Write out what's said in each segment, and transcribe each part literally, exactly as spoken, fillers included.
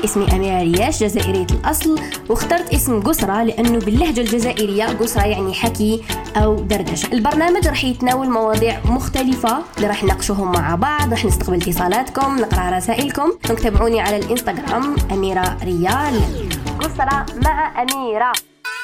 اسمي أميرة رياش، جزائرية الأصل، واخترت اسم قسرة لأنه باللهجة الجزائرية قسرة يعني حكي أو دردشة. البرنامج رح يتناول مواضيع مختلفة اللي رح نناقشوهم مع بعض، رح نستقبل اتصالاتكم، نقرأ رسائلكم. تابعوني على الإنستغرام أميرة ريال. قسرة مع أميرة.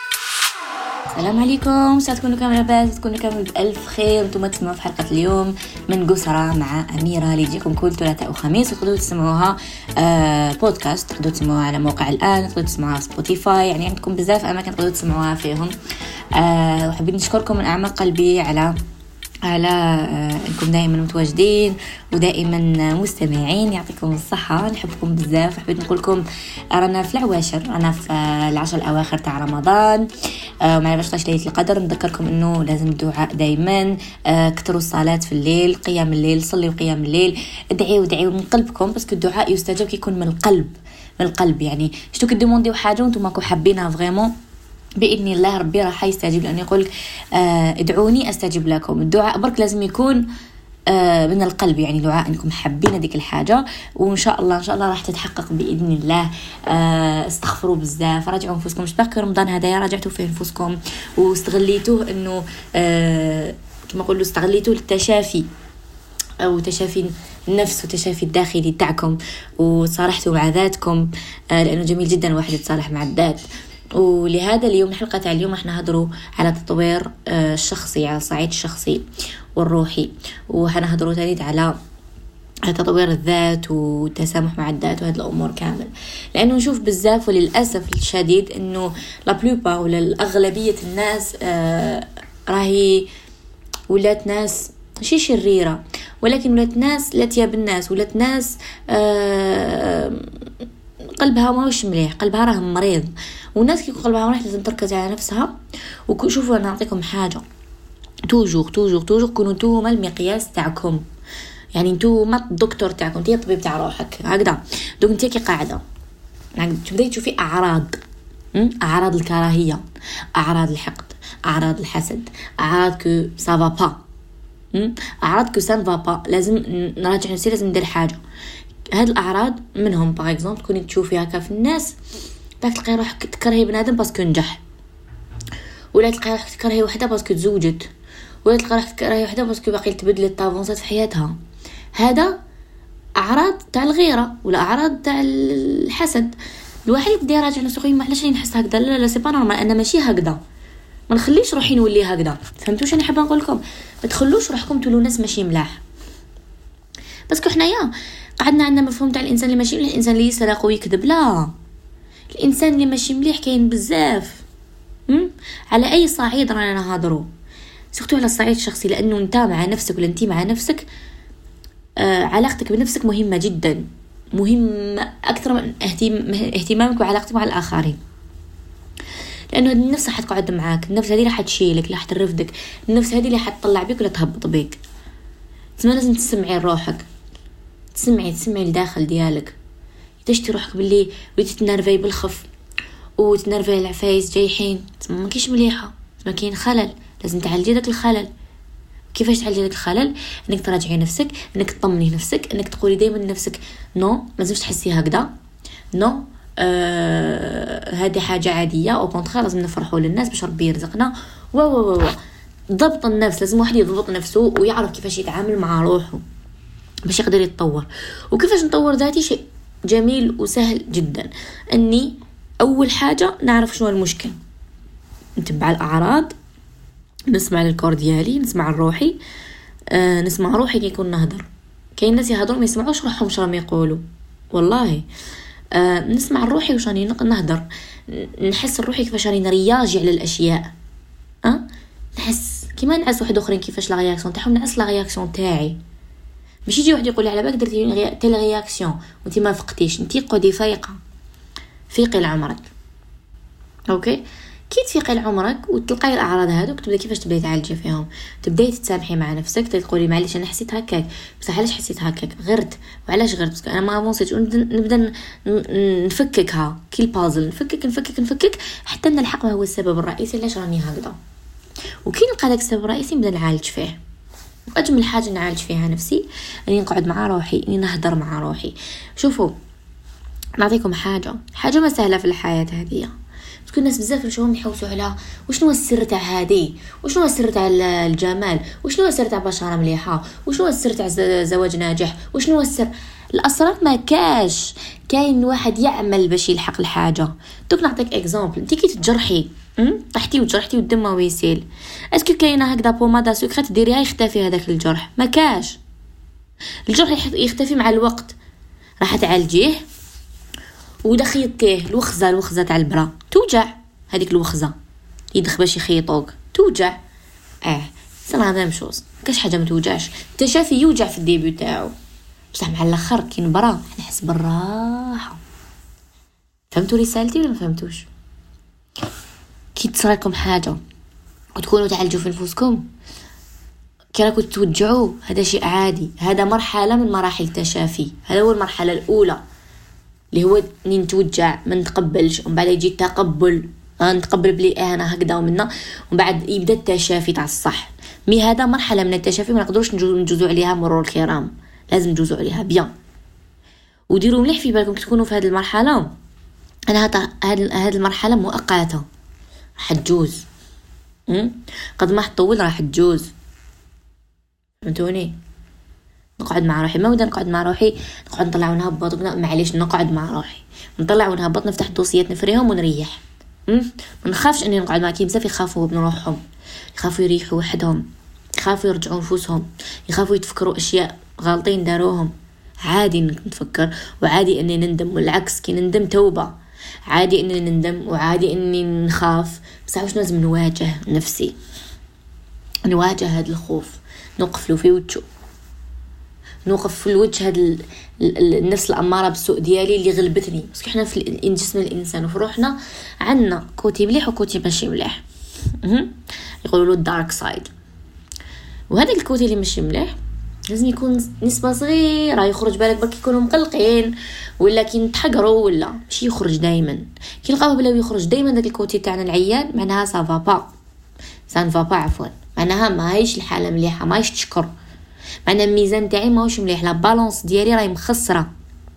السلام عليكم، ساعة تكونوا كامل لاباس، تكونوا كامل بألف خير. انتم تسمعوا في حلقة اليوم من قسرة مع أميرة اللي يجيكم كل ثلاثاء وخميس، وتقدروا تسمعوها آه بودكاست، تقدروا تسمعوها على موقع الآن، تقدروا تسمعوها على سبوتيفاي، يعني عندكم بزاف أماكن تقدروا تسمعوها فيهم. آه وحبيت نشكركم من أعماق قلبي على على آه انكم دائما متواجدين ودائما مستمعين. يعطيكم الصحة، نحبكم بزاف. حبيت نقول لكم رانا في العواشر، رانا في آه العشر الاواخر تاع رمضان، آه ومع عشرة ليلة القدر. نذكركم انه لازم الدعاء دائما، آه كثروا الصلاة في الليل، قيام الليل، صلوا قيام الليل، ادعيوا ادعيوا من قلبكم، بس الدعاء يستجاب كيكون من القلب، من القلب. يعني شتو كدومونديو حاجة وانتم ماكو حابينها فريمون، بإذن الله ربي راح يستجيب، لأنه يقول آه ادعوني أستجيب لكم. الدعاء برك لازم يكون آه من القلب، يعني دعاء أنكم حابين هذيك الحاجة، وإن شاء الله إن شاء الله راح تتحقق بإذن الله. آه استغفروا بزاف، راجعوا أنفسكم. شباك رمضان هذا راجعتوا فيه أنفسكم واستغليتوه إنه آه كما قلوا استغليتوه للتشافي أو تشافي النفس وتشافي الداخلي تاعكم، وصالحتوا مع ذاتكم، آه لأنه جميل جدا الواحد يتصالح مع الذات. ولهذا اليوم الحلقة تاع اليوم احنا هضروا على تطوير الشخصي، على الصعيد الشخصي والروحي، وحنا هضروا تاني على تطوير الذات والتسامح مع الذات وهذه الأمور كامل. لأنه نشوف بزاف وللأسف الشديد أنه لا بلوبا ولا الأغلبية الناس آه راهي ولات ناس شي شريرة، ولكن ولات ناس لا تياب الناس، ولات ناس آه قلبها ماهوش مليح، قلبها راه مريض. والناس كي قلبها مريح لازم تركز على نفسها. وشوفوا انا نعطيكم حاجه، توجور توجور توجور كونوا نتوما المقياس تاعكم، يعني نتوما الدكتور تاعكم، انت الطبيب تاع روحك هكذا. دوك انت كي قاعده تبداي تشوفي اعراض اعراض الكراهيه، اعراض الحقد، اعراض الحسد، اعراض كو سافا با، اعراض كو سان فا با، لازم نراجع نفسي، لازم ندير حاجه. هاد الاعراض منهم باغ اكزومبل تكوني تشوفي هكا في الناس، باك تلقاي روحك تكرهي بنادم باسكو نجح، ولا تلقاي روحك تكرهي وحده باسكو تزوجت، ولا تلقاي روحك تكرهي وحده باسكو باقي تبدلت طافونسات في حياتها. هذا اعراض تاع الغيره ولا اعراض تاع الحسد. الواحد يبدا يراجع نفسه، خويا علاش راني نحس هكذا؟ لا لا سي با نورمال، انا ماشي هكذا، ما نخليش روحي نولي هكذا. فهمتوا شنو حابه نقول لكم؟ ما تخلوش روحكم تولوا ناس ماشي ملاح، باسكو حنايا قعدنا عندنا مفهوم تاع الانسان اللي ماشي مليح، الانسان اللي يسرق ويكذب. لا، الانسان اللي ماشي مليح كاين بزاف. هم؟ على اي صعيد رانا نهضروا، سورتو على الصعيد الشخصي، لانه انت مع نفسك ولا انت مع نفسك، آه علاقتك بنفسك مهمه جدا، مهمه اكثر من اهتمامك وعلاقتك مع الاخرين. لانه النفس راح تقعد معاك، النفس هذه راح تشيلك، راح ترفدك، النفس هذه اللي حتطلع بك ولا تهبط بك. تسمى لازم تسمعي لروحك، تسمعي تسمعي الداخل ديالك. تشتي روحك باللي وليتي تنرفي بالخف وتنرفي العفايس جايحين، تسمى ما كاينش مليحه، ما كاين خلل، لازم تعالجي داك الخلل. كيفاش تعالجي داك الخلل؟ انك تراجعي نفسك، انك تطمني نفسك، انك تقولي دائما لنفسك نو، ما لازمش تحسي هكذا، نو آه هذه حاجه عاديه، او كونترا لازم نفرحوا للناس باش ربي يرزقنا. و و و ضبط النفس، لازم واحد يضبط نفسه ويعرف كيفاش يتعامل مع روحه باش يقدر يتطور. وكيفاش نطور ذاتي؟ شيء جميل وسهل جدا، اني اول حاجه نعرف شنو المشكل، نتبع الاعراض، نسمع للكور ديالي، نسمع لروحي. آه نسمع روحي كي يكون نهضر. كاين ناس يهضروا ما يسمعوش روحهم شنو راهم يقولوا، والله. آه نسمع لروحي واش راني نهضر، نحس روحي كيفاش راني نرياجي على الاشياء. اه نحس كيما نعس واحد اخرين كيفاش لا رياكسيون تاعهم، نعس لا رياكسيون تاعي. ماشي يجي واحد يقول لي على بالك درتي تيل رياكسيون وانت ما فقتيش، انت قودي فايقه، فيقي لعمرك. اوكي، كي تفيقي لعمرك وتلقاي الاعراض هذوك، تبدا كيفاش تبداي تعالجي فيهم، تبداي تتسامحي مع نفسك، تقولي معليش انا حسيت هكاك، بصح علاش حسيت هكاك، غرت وعلاش غرت، باسكو انا ما افونسيتش. نبدا نفككها كي البازل، نفكك نفكك نفكك حتى نلحق ما هو السبب الرئيسي علاش راني هكذا. وكي نلقى داك السبب الرئيسي نبدا نعالج فيه. واجمل حاجه نعالج فيها نفسي اني نقعد مع روحي، اني نهضر مع روحي. شوفوا نعطيكم حاجه حاجه ما سهله في الحياه هذه. تكون الناس بزاف نشوفهم يحوسوا على وشنو هو السر تاع هذه، وشنو هو السر تاع الجمال، وشنو هو السر تاع بشره مليحه، وشنو هو السر تاع زواج ناجح، وشنو هو السر. الاسرار ما كاش، كاين واحد يعمل باش يلحق الحاجه. دوك نعطيك اكزامبل، انت كي تجرحي طحتي وجرحتي والدم ما يسيل، اسكو كاينه هكذا بوماده سكرت ديريها يختفي هذاك الجرح؟ ما كاش. الجرح يختفي مع الوقت، راح تعالجيه ودا خيطيه الوخزه الوخزه تاع البرا توجع، هذيك الوخزه يدخ باش يخيطوك توجع. اه صراحه ما مشوز كاش حاجه ما توجعش. التشافي يوجع في الديبيو تاعو، بصح مع الاخر كي نبرا نحس بالراحه. فهمتوا رسالتي ولا ما فهمتوش؟ كي تصرالكم حاجه وتكونوا تعالجوا في نفوسكم كي راكم توجعوا، هذا شيء عادي، هذا مرحله من مراحل التشافي. هذا هو المرحله الاولى اللي هو نتوجع ما نتقبلش، ومن بعد يجي التقبل، نتقبل بلي انا هكذا ومنا، ومن بعد يبدا التشافي تاع الصح. مي هذا مرحله من التشافي ما نقدروش نجوزوا عليها مرور الكرام، لازم نجوزوا عليها بيان. وديروا مليح في بالكم تكونوا في هذه المرحله. انا هذا هذه المرحله مؤقته راح تجوز، قد ما تطول راح تجوز. فهمتوني؟ نقعد مع روحي، ما ودا نقعد مع روحي نقعد نطلع ونهبط، معليش نقعد مع روحي نطلع ونهبط، نفتح دوسيات نفريهم ونريح. ما نخافش اني نقعد مع كي بزاف يخافوا من روحهم، يخافوا يريحوا وحدهم، يخافوا يرجعوا نفوسهم، يخافوا يتفكروا اشياء غالطين داروهم. عادي نتفكر وعادي اني نندم، والعكس كي نندم توبه. عادي اني نندم وعادي اني نخاف، بصح واش لازم نواجه نفسي، نواجه هذا الخوف، نوقف له في وجهه، نوقف في الوجه هاد النفس الاماره بالسوء ديالي اللي غلبتني. بس احنا في جسم الانسان وفي روحنا عندنا كوتي مليح وكوتي ماشي مليح، يقولوا له الدارك سايد. وهذا الكوتي اللي ماشي مليح لازم يكون نسبه صغيره يخرج. بالك برك يكونوا مقلقين ولا كي نتحقروا ولا ماشي يخرج دائما. كي نلقاوه بلا يخرج دائما داك الكوتي تاعنا العيان، معناها سافا با سان فا با عفوا، معناها ما هيش الحاله مليحه، ما هيش تشكر، معناها الميزان تاعي ماهوش مليح، لا بالانس ديالي راهي مخسره.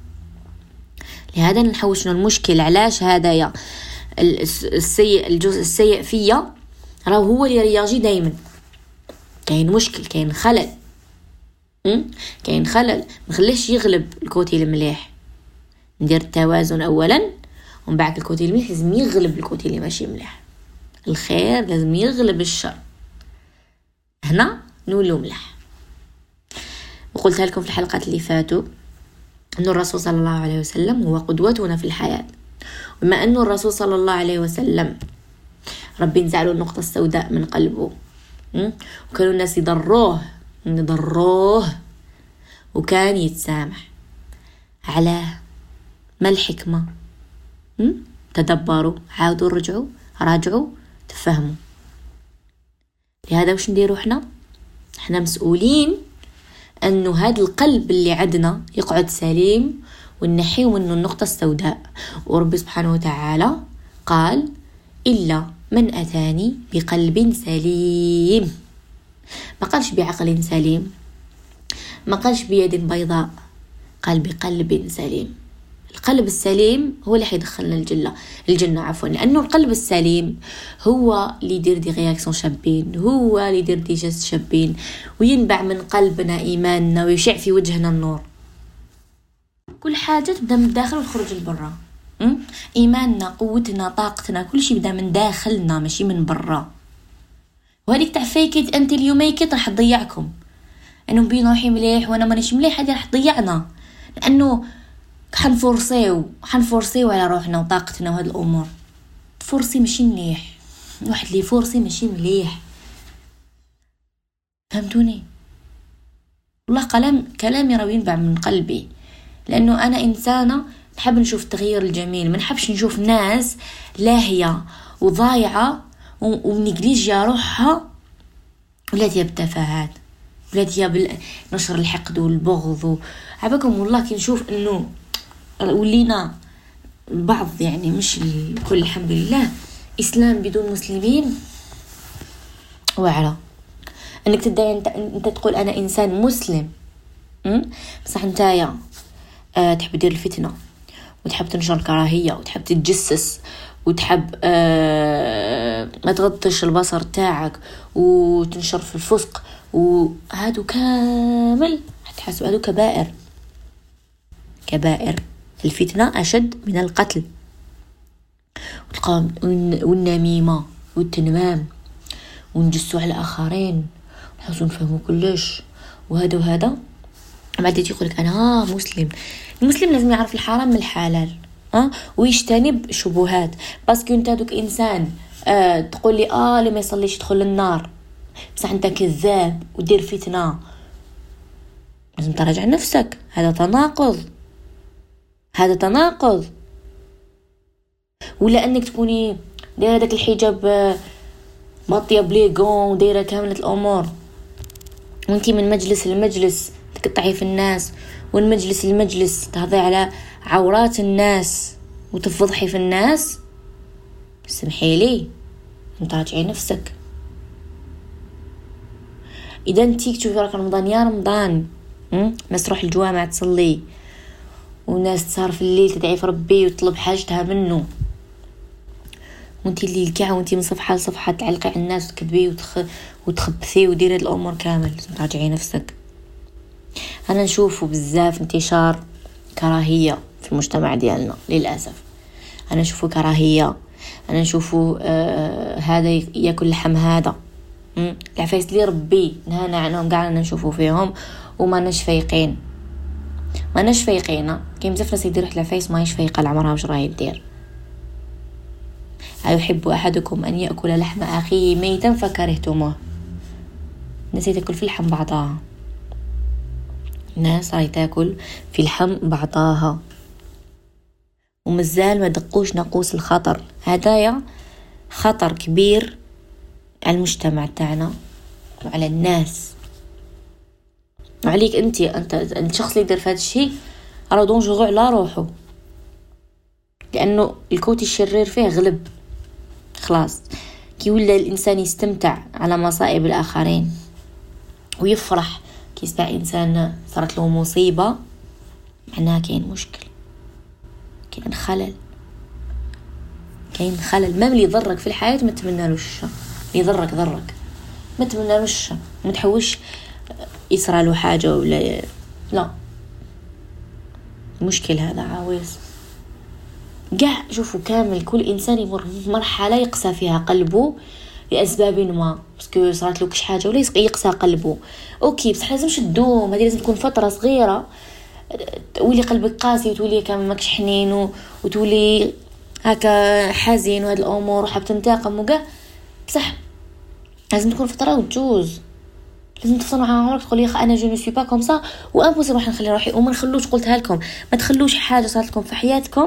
لهذا نحوس شنو المشكل، علاش هذايا السيء الجزء السيء فيا راه هو اللي رياجي دائما. كاين مشكل، كاين خلل، كاين خلل، نخليش يغلب الكوتي المليح. ندير التوازن اولا، ومن بعد الكوتي المليح لازم يغلب الكوتي اللي ماشي مليح. الخير لازم يغلب الشر، هنا نولو مليح. وقلتها لكم في الحلقات اللي فاتوا أن الرسول صلى الله عليه وسلم هو قدوتنا في الحياة. وما أن الرسول صلى الله عليه وسلم ربي نزعله النقطة السوداء من قلبه، وكانوا الناس يضروه يضروه وكان يتسامح. على ما الحكمة؟ تدبروا، عاودوا رجعوا راجعوا تفهموا. لهذا وش نديروا احنا؟ احنا مسؤولين انه هذا القلب اللي عندنا يقعد سليم ونحيه منه النقطة السوداء. ورب سبحانه وتعالى قال إلا من أتاني بقلب سليم، ما قالش بعقل سليم، ما قالش بيد بيضاء، قال بقلب سليم. القلب السليم هو اللي حيدخلنا الجنة الجنة عفوا، لأنه القلب السليم هو اللي يدير دي رياكسيون شابين، هو اللي يدير دي جست شابين، وينبع من قلبنا إيماننا ويشع في وجهنا النور. كل حاجة تبدأ من الداخل وتخرج لبرا. إيماننا، قوتنا، طاقتنا، كل شيء بدأ من داخلنا ماشي من برا. وهذيك تاع فيكت أنت اليوميكت راح تضيعكم، أنه بين روحي مليح وأنا مانيش مليح، هذه راح تضيعنا، لأنه حنفورسيو حنفورسيو على روحنا وطاقتنا وهاد الأمور. فورسي ماشي مليح، واحد اللي فورسي ماشي مليح. فهمتوني؟ والله كلام كلامي راه ينبع من قلبي، لأنه أنا إنسانة نحب نشوف التغيير الجميل، ما نحبش نشوف ناس لاهية وضايعة ومنجليجيا روحها ولات هي بالتفاهات، ولات هي بنشر الحقد والبغض. عباكم والله كي نشوف انه ولينا البعض، يعني مش الكل الحمد لله، اسلام بدون مسلمين. وعلى انك تدعي انت, انت تقول انا انسان مسلم، بصح نتايا أه تحب دير الفتنه وتحب تنشر الكراهية وتحب تتجسس وتحب آه ما تغطش البصر تاعك وتنشر في الفسق، وهادو كامل هتحسوا هادو كبائر. كبائر الفتنة أشد من القتل والنميمة والتنمام ونجسوا على الآخرين نحسوا نفهموا كلش وهذا وهذا. بعد يقولك أنا مسلم. المسلم لازم يعرف الحرام من الحلال أه؟ ويجتنب شبهات. باسكو انت دوك إنسان أه تقول لي آه اللي ما يصليش يدخل النار، بصح انت كذاب ودير فتنة. لازم تراجع نفسك. هذا تناقض، هذا تناقض. ولا انك تكوني دايره داك الحجاب ماطيه بليغون ودايره كامله الامور وانتي من مجلس لمجلس تقطعي في الناس، ومن مجلس لمجلس تهضي على عورات الناس وتفضحي في الناس. سمحي لي انت راجعي نفسك. اذا انتي تشوفي راك رمضان يا رمضان الناس تروح الجوامع تصلي والناس تسهر في الليل تدعي في ربي وتطلب حاجتها منه، وانتي اللي كاع وانتي من صفحه لصفحه تعلقي على الناس وتكذبي وتخ... وتخبثي وديري الامور كامل. لازم تراجعي نفسك. انا نشوفه بزاف انتشار كراهيه في المجتمع ديالنا للاسف. انا نشوفه كراهيه، انا نشوفه آه هذا ياكل لحم هذا. العفايس اللي ربي نهانا عنهم كاع انا نشوفه فيهم وما نش فايقين. ما نش فايقين كاين بزاف ناس يديروا العفايس ما يشفيق العمرها واش راهي دير. أيحب أحدكم أن يأكل لحم أخيه ميتا فكرهتموه. الناس تاكل في اللحم بعضها، الناس راهي تاكل في اللحم بعضها ومازال ما دقوش ناقوس الخطر. هدايا خطر كبير على المجتمع تاعنا وعلى الناس وعليك انت. انت الشخص اللي يدير في هذا الشيء راه دونجورو على روحه، لانه الكوتي الشرير فيه غلب. خلاص كي ولا الانسان يستمتع على مصائب الاخرين ويفرح كي يسمع انسان صارت له مصيبه، معناها كاين مشكل، كاين خلل، كاين خلل. ما اللي يضرك في الحياه ما تمنالوش الشر، اللي يضرك ضرك ما تمنالوش الشر. ما تحوش يصرى له حاجه ولا لا، مشكل هذا عاوز قاع. شوفوا كامل كل انسان يمر مرحله يقسى فيها قلبه لاسباب ما، باسكو صارت له كش حاجه ولا يقسى قلبه. اوكي بصح لازمش تدوم، هذه لازم تكون فتره صغيره تولي قلبك قاسي وتولي كامل ماكش حنين وتولي هكا حزين وهاد الامور وحاب تنتقم وكاع. بصح لازم تكون فتره وتجوز. لازم تفصلوا عن عمرك تقول لي انا جو نو سوي با كوم سا وامبوسيبل راح نخلي روحي. وما نخلوش قلتها لكم، ما تخلوش حاجه صارت لكم في حياتكم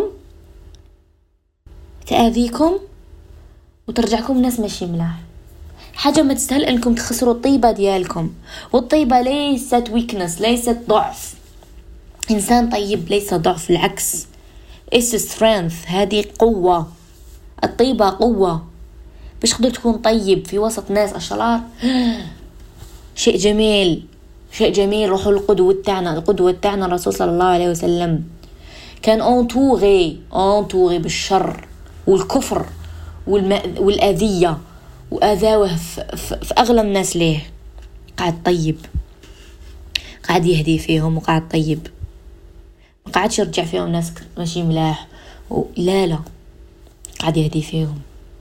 تأذيكم وترجعكم ناس ماشي ملاح. حاجة ما تستاهل انكم تخسروا الطيبة ديالكم، والطيبة ليست ويكنس، ليست ضعف. انسان طيب ليس ضعف، العكس it's strength. هذه قوة، الطيبة قوة. باش تقدر تكون طيب في وسط ناس اشرار شيء جميل، شيء جميل. روحوا القدوة تاعنا، القدوة تاعنا الرسول صلى الله عليه وسلم كان انتوغي انتوغي بالشر والكفر والأذية وأذاوه في, في أغلى الناس ليه. قاعد طيب، قاعد يهدي فيهم وقاعد طيب، ما قاعدش يرجع فيهم ناس ماشي ملاح لا لا، قاعد يهدي فيهم.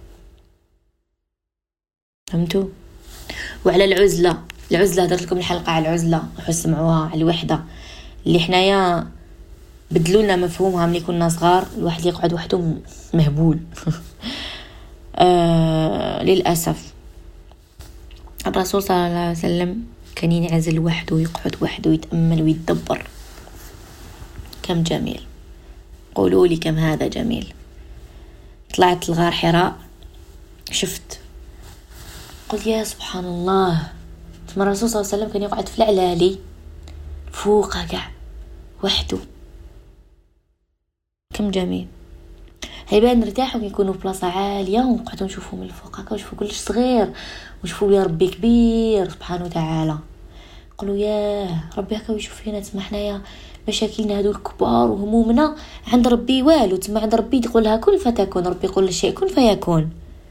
فهمتوا؟ وعلى العزلة، العزلة درت لكم الحلقة على العزلة، روحوا سمعوها على الوحدة اللي حنايا بدلوا لنا مفهومها ملي كنا صغار. الواحد يقعد وحده مهبول آه للأسف. الرسول صلى الله عليه وسلم كان ينعزل وحده ويقعد وحده ويتأمل ويتدبر. كم جميل، قولوا لي كم هذا جميل. طلعت الغار حراء شفت قلت يا سبحان الله. ثم الرسول صلى الله عليه وسلم كان يقعد في العلالي فوق قاع وحده. كم جميل. هيبان نرتاحوا يكونوا في بلاصه عاليه ونقعدوا نشوفوا من الفوق هكا ونشوفوا كلش صغير ونشوفوا يا ربي كبير سبحانه وتعالى. قالوا ياه ربي هكا ويشوف فينا، تسمى حنايا مشاكلنا هذو الكبار وهمومنا عند ربي والو، تسمى عند ربي تقول لها كن فتكون، ربي يقول الشيء كن فيكون.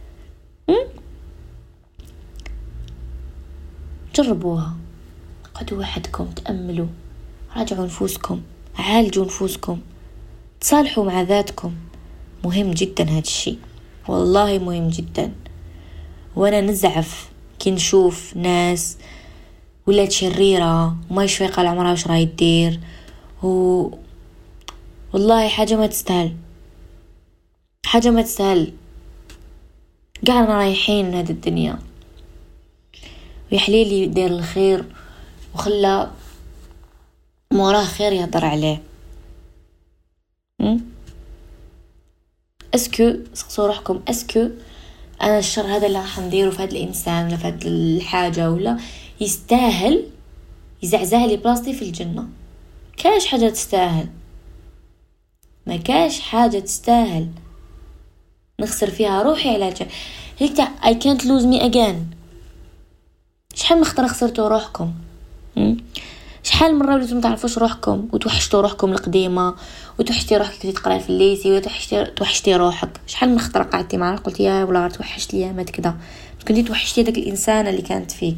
جربوها، قعدوا وحدكم تأملوا، راجعوا نفوسكم، عالجوا نفوسكم، تصالحوا مع ذاتكم. مهم جدا هذا الشيء، والله مهم جدا. وانا نزعف كي نشوف ناس ولات شريرة وما يشفيق على عمرها وش راهي تدير، و والله حاجة ما تستاهل، حاجة ما تستاهل. قاعنا رايحين هذه الدنيا، ويحليلي دير الخير وخلى موراه خير يهضر عليه. اسكو سقسوا روحكم، اسكو انا الشر هذا اللي راح نديره في هذا الانسان ولا في هذه الحاجه ولا يستاهل يزعزع لي بلاصتي في الجنه؟ كاش حاجه تستاهل، ما كاش حاجه تستاهل نخسر فيها روحي على جا هيك تاع I can't lose me again. شحال من خطره خسرتوا روحكم، شحال مره وليتوا ما تعرفوش روحكم وتوحشتوا روحكم القديمه، وتوحشتي روحك كنتي تقراي في الليسي، وتوحشتي توحشتي روحك. شحال من خطره قعدتي معاه قلتي يا ولا توحشت لي ما كذا، كنتي توحشتي داك الانسان اللي كانت فيك.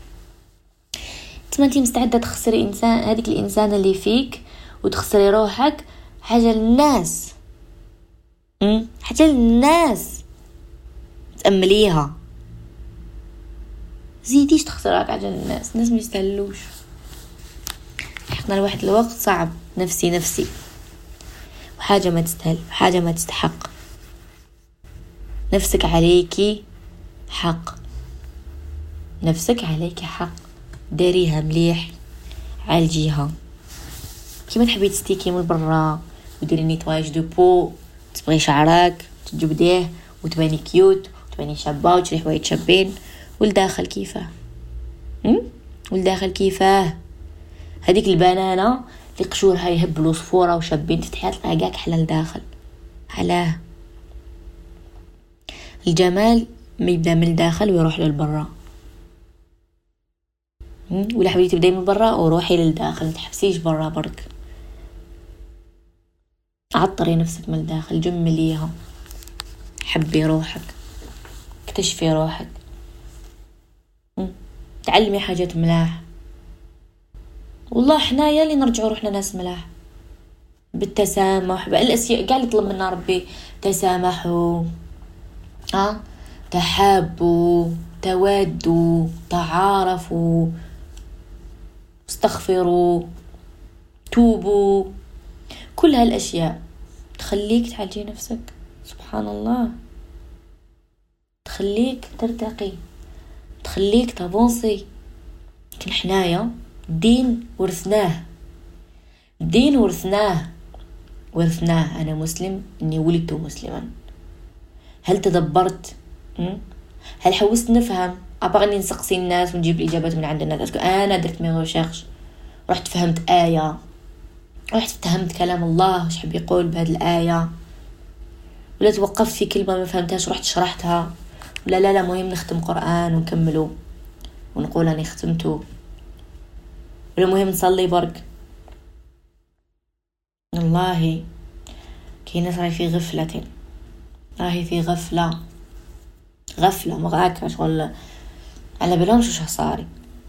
انت مستعده تخسري انسان، هذيك الانسان اللي فيك، وتخسري روحك حاجه للناس، امم حاجه للناس تأمليها. زيديش تخسرك حاجه للناس، الناس ما يستاهلوش. حقنا الواحد الوقت صعب، نفسي نفسي وحاجه ما تستاهل، حاجه ما تستحق. نفسك عليكي حق، نفسك عليكي حق، داريها مليح، عالجيها. كيما تحبي تستيكي من برا وديري نيتواج دو بو، تبغي شعرك تجبديه وتباني كيوت وتباني شابه وتشري حوايج شابين، والداخل كيفاه؟ هم والداخل كيفاه؟ هذيك البنانه اللي قشورها يهبلوا صفوره وشابين تفتحيها تلقاها كاع كحله لداخل. علاه؟ الجمال ما يبدا من الداخل ويروح للبرا. ولا حبيتي تبداي من برا وروحي للداخل، ما تحبسيش برا برك. عطري نفسك من الداخل، جمليها، حبي روحك، اكتشفي روحك، تعلمي حاجات ملاح. والله حنايا اللي نرجعوا روحنا ناس ملاح بالتسامح، بالاشياء قاعد يطلب منا ربي. تسامحوا، ها تحابوا، تودوا، تعارفوا، استغفروا، توبوا. كل هالاشياء تخليك تعالجي نفسك، سبحان الله، تخليك ترتقي، تخليك تافونسي. لكن حنايا الدين ورثناه، الدين ورثناه ورثناه انا مسلم، اني ولدت مسلما. هل تدبرت؟ هل حوست نفهم؟ ابغني نسقسي الناس ونجيب الاجابات من عند الناس. انا درت مي ريشيرش، رحت فهمت ايه، رحت فهمت كلام الله ايش حب يقول بهذه الايه، ولا توقفت في كلمه ما فهمتهاش رحت شرحتها. لا لا لا مهم نختم قرآن ونكمله ونقول اني ختمته، ولا مهم نصلي برك. والله كي ناس راهي في غفلة، راهي في غفلة غفلة مغاكة شغل على بالهمش وش صاري،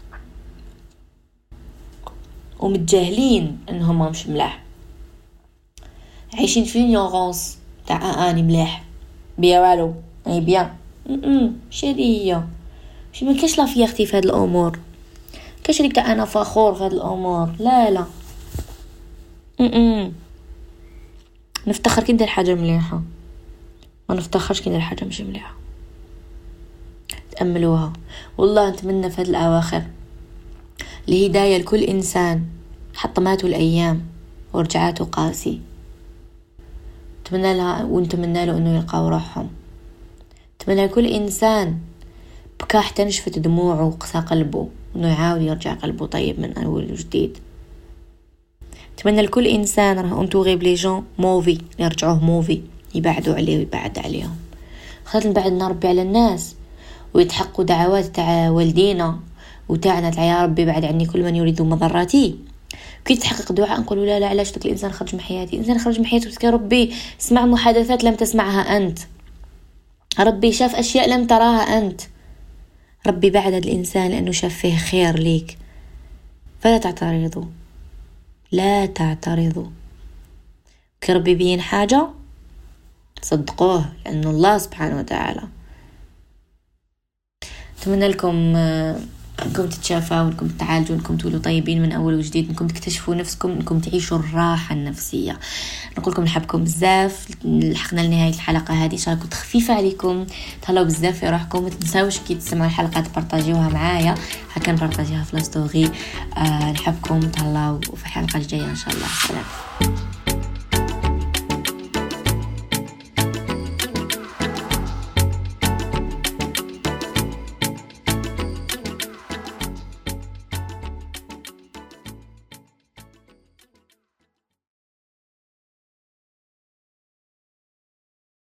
ومتجاهلين انهم مش ملاح، عايشين في نيوغونس تاع اني ملاح بيا والو اي بيان. امم شاديه شي ما كاش لا فيختي في هاد الامور، كاش ديك تاع انا فخور في هاد الامور. لا لا امم نفتخر كي ندير حاجه مليحه، ما نفتخرش كي ندير حاجه مش مليحه. تأملوها. والله نتمنى في هاد الاواخر الهدايه لكل انسان حطماته الايام ورجعاته قاسي. نتمنى لها ونتمنى له انه يلقاو روحهم. نتمنى لكل انسان بكى حتى نشفت دموعه وقسى قلبه انه يعاود يرجع قلبه طيب من اول وجديد. نتمنى لكل انسان راه انتوغي بلي جون موفي يرجعوه موفي، يبعدوا عليه ويبعد عليهم. خاطر نبعدنا ربي على الناس ويتحققوا دعوات تاع والدينا وتاعنا تاع يا ربي بعد عني كل من يريد مضراتي. كي تحقق دعاء نقولوا لا لا علاش داك الانسان خرج من حياتي؟ الانسان خرج من حياته بس يا ربي سمع محادثات لم تسمعها انت، ربي شاف اشياء لم تراها انت، ربي بعد الانسان لانه شاف فيه خير ليك. فلا تعترضوا، لا تعترضوا. كي ربي يبين حاجه صدقوه، لأن الله سبحانه وتعالى. أتمنى لكم أنكم تتشافوا، وأنكم تعالجوا، أنكم تولوا طيبين من أول وجديد، أنكم تكتشفوا نفسكم، أنكم تعيشوا الراحة النفسية. نقول لكم نحبكم بزاف. لحقنا لنهاية الحلقة هذه، إن شاء الله كنت خفيفة عليكم. تهلاو بزاف في روحكم، ما تنساوش كي تسمعوا الحلقات بارطاجيوها معايا، هكا نبارطاجيها في الستوري. أه نحبكم، تهلاو، وفي الحلقة الجاية إن شاء الله. سلام.